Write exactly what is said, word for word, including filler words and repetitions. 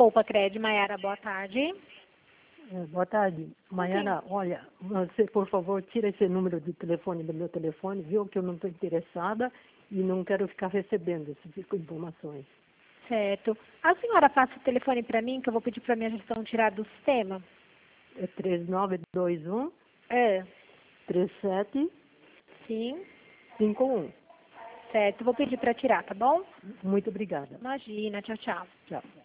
Poupa Cred, Maiara, boa tarde. É, boa tarde. Maiara, olha, você, por favor, tira esse número de telefone do meu telefone, viu? Que eu não estou interessada e não quero ficar recebendo esse tipo de informações. Certo. A senhora passa o telefone para mim, que eu vou pedir para minha gestão tirar do sistema? É três nove dois um, É. três sete Sim. cinco um. Certo, vou pedir para tirar, tá bom? Muito obrigada. Imagina, tchau, tchau. Tchau.